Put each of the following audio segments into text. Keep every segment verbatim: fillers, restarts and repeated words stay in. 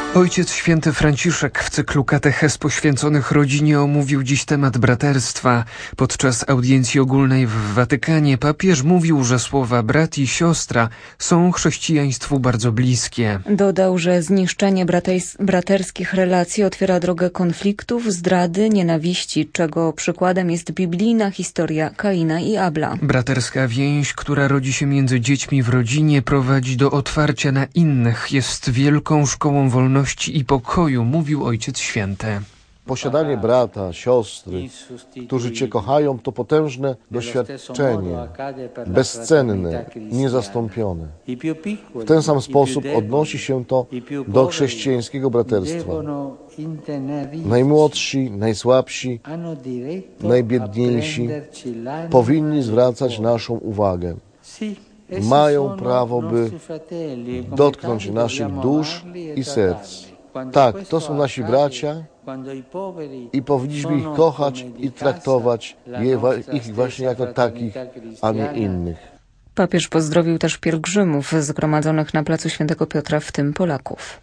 Ojciec Święty Franciszek w cyklu katechez poświęconych rodzinie omówił dziś temat braterstwa. Podczas audiencji ogólnej w Watykanie papież mówił, że słowa brat i siostra są chrześcijaństwu bardzo bliskie. Dodał, że zniszczenie bratejs- braterskich relacji otwiera drogę konfliktów, zdrady, nienawiści, czego przykładem jest biblijna historia Kaina i Abla. Braterska więź, która rodzi się między dziećmi w rodzinie, prowadzi do otwarcia na innych, jest wielką szkołą wolności i pokoju, mówił Ojciec Święty. Posiadanie brata, siostry, którzy Cię kochają, to potężne doświadczenie, bezcenne, niezastąpione. W ten sam sposób odnosi się to do chrześcijańskiego braterstwa. Najmłodsi, najsłabsi, najbiedniejsi powinni zwracać naszą uwagę. Mają prawo, by dotknąć naszych dusz i serc. Tak, to są nasi bracia i powinniśmy ich kochać i traktować je, ich właśnie jako takich, a nie innych. Papież pozdrowił też pielgrzymów zgromadzonych na placu Świętego Piotra, w tym Polaków.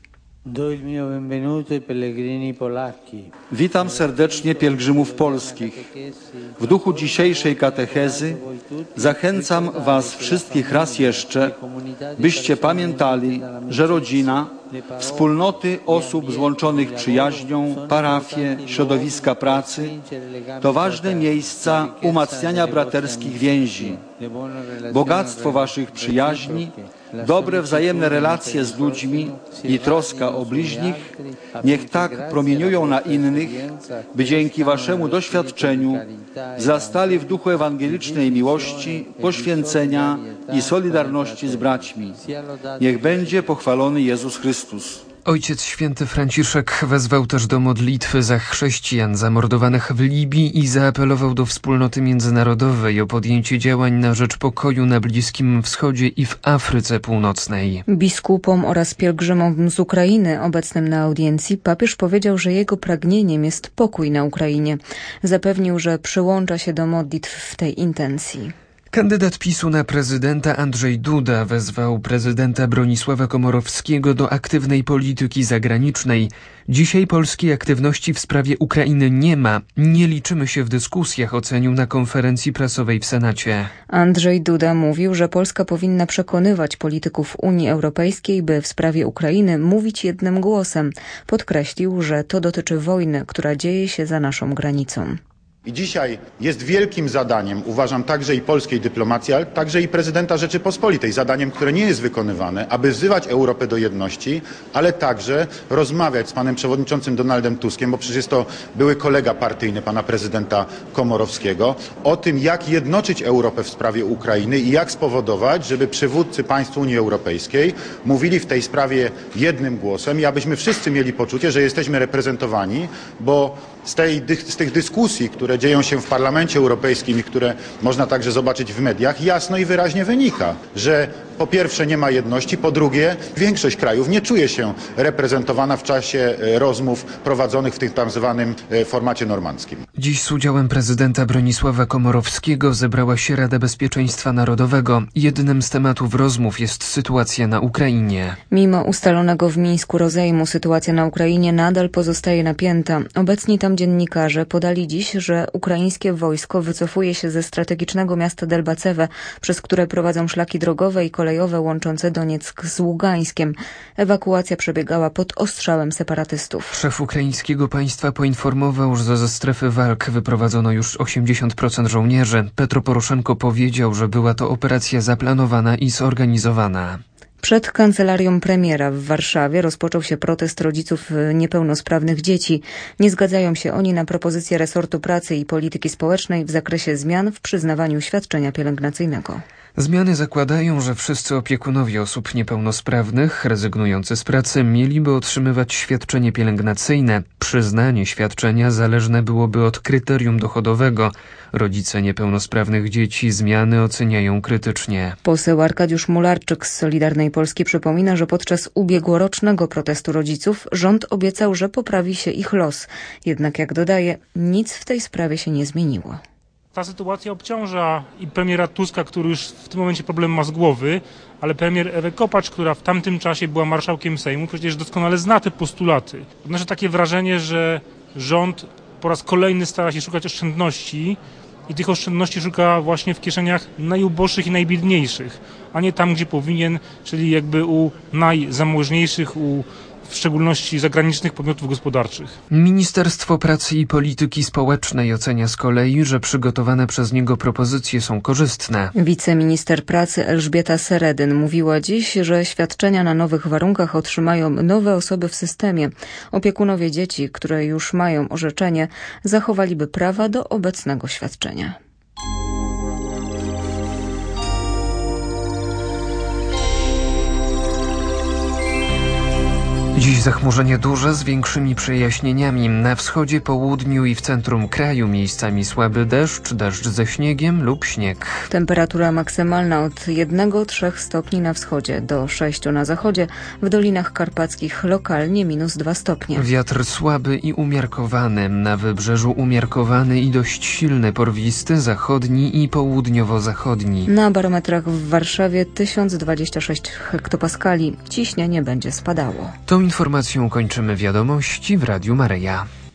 Witam serdecznie pielgrzymów polskich. W duchu dzisiejszej katechezy zachęcam Was wszystkich raz jeszcze, byście pamiętali, że rodzina, wspólnoty osób złączonych przyjaźnią, parafie, środowiska pracy to ważne miejsca umacniania braterskich więzi. Bogactwo Waszych przyjaźni, dobre wzajemne relacje z ludźmi i troska o bliźnich niech tak promieniują na innych, by dzięki Waszemu doświadczeniu wzrastali w duchu ewangelicznej miłości, poświęcenia i solidarności z braćmi. Niech będzie pochwalony Jezus Chrystus. Ojciec Święty Franciszek wezwał też do modlitwy za chrześcijan zamordowanych w Libii i zaapelował do wspólnoty międzynarodowej o podjęcie działań na rzecz pokoju na Bliskim Wschodzie i w Afryce Północnej. Biskupom oraz pielgrzymom z Ukrainy obecnym na audiencji papież powiedział, że jego pragnieniem jest pokój na Ukrainie. Zapewnił, że przyłącza się do modlitw w tej intencji. Kandydat PiSu na prezydenta Andrzej Duda wezwał prezydenta Bronisława Komorowskiego do aktywnej polityki zagranicznej. Dzisiaj polskiej aktywności w sprawie Ukrainy nie ma. Nie liczymy się w dyskusjach, ocenił na konferencji prasowej w Senacie. Andrzej Duda mówił, że Polska powinna przekonywać polityków Unii Europejskiej, by w sprawie Ukrainy mówić jednym głosem. Podkreślił, że to dotyczy wojny, która dzieje się za naszą granicą. I dzisiaj jest wielkim zadaniem, uważam, także i polskiej dyplomacji, ale także i prezydenta Rzeczypospolitej, zadaniem, które nie jest wykonywane, aby wzywać Europę do jedności, ale także rozmawiać z panem przewodniczącym Donaldem Tuskiem, bo przecież jest to były kolega partyjny pana prezydenta Komorowskiego, o tym, jak jednoczyć Europę w sprawie Ukrainy i jak spowodować, żeby przywódcy państw Unii Europejskiej mówili w tej sprawie jednym głosem i abyśmy wszyscy mieli poczucie, że jesteśmy reprezentowani, bo z, tej, z tych dyskusji, które dzieją się w Parlamencie Europejskim i które można także zobaczyć w mediach, jasno i wyraźnie wynika, że po pierwsze nie ma jedności, po drugie większość krajów nie czuje się reprezentowana w czasie rozmów prowadzonych w tym tak zwanym formacie normandzkim. Dziś z udziałem prezydenta Bronisława Komorowskiego zebrała się Rada Bezpieczeństwa Narodowego. Jednym z tematów rozmów jest sytuacja na Ukrainie. Mimo ustalonego w Mińsku rozejmu sytuacja na Ukrainie nadal pozostaje napięta. Obecni tam dziennikarze podali dziś, że ukraińskie wojsko wycofuje się ze strategicznego miasta Delbacewe, przez które prowadzą szlaki drogowe i kolejowe łączące Donieck z Ługańskiem. Ewakuacja przebiegała pod ostrzałem separatystów. Szef ukraińskiego państwa poinformował, że ze strefy walk wyprowadzono już osiemdziesiąt procent żołnierzy. Petro Poroszenko powiedział, że była to operacja zaplanowana i zorganizowana. Przed kancelarią premiera w Warszawie rozpoczął się protest rodziców niepełnosprawnych dzieci. Nie zgadzają się oni na propozycje resortu pracy i polityki społecznej w zakresie zmian w przyznawaniu świadczenia pielęgnacyjnego. Zmiany zakładają, że wszyscy opiekunowie osób niepełnosprawnych rezygnujący z pracy mieliby otrzymywać świadczenie pielęgnacyjne. Przyznanie świadczenia zależne byłoby od kryterium dochodowego. Rodzice niepełnosprawnych dzieci zmiany oceniają krytycznie. Poseł Arkadiusz Mularczyk z Solidarnej Polski przypomina, że podczas ubiegłorocznego protestu rodziców rząd obiecał, że poprawi się ich los. Jednak jak dodaje, nic w tej sprawie się nie zmieniło. Ta sytuacja obciąża i premiera Tuska, który już w tym momencie problem ma z głowy, ale premier Ewę Kopacz, która w tamtym czasie była marszałkiem Sejmu, przecież doskonale zna te postulaty. Odnoszę takie wrażenie, że rząd po raz kolejny stara się szukać oszczędności i tych oszczędności szuka właśnie w kieszeniach najuboższych i najbiedniejszych, a nie tam, gdzie powinien, czyli jakby u najzamożniejszych, u w szczególności zagranicznych podmiotów gospodarczych. Ministerstwo Pracy i Polityki Społecznej ocenia z kolei, że przygotowane przez niego propozycje są korzystne. Wiceminister pracy Elżbieta Seredyn mówiła dziś, że świadczenia na nowych warunkach otrzymają nowe osoby w systemie. Opiekunowie dzieci, które już mają orzeczenie, zachowaliby prawa do obecnego świadczenia. Dziś zachmurzenie duże z większymi przejaśnieniami. Na wschodzie, południu i w centrum kraju miejscami słaby deszcz, deszcz ze śniegiem lub śnieg. Temperatura maksymalna od jednego do trzech stopni na wschodzie do sześciu na zachodzie, w Dolinach Karpackich lokalnie minus dwa stopnie. Wiatr słaby i umiarkowany. Na wybrzeżu umiarkowany i dość silny porwisty, zachodni i południowo-zachodni. Na barometrach w Warszawie tysiąc dwadzieścia sześć hektopaskali. Ciśnienie będzie spadało. Tą informacją kończymy wiadomości w Radiu Maryja.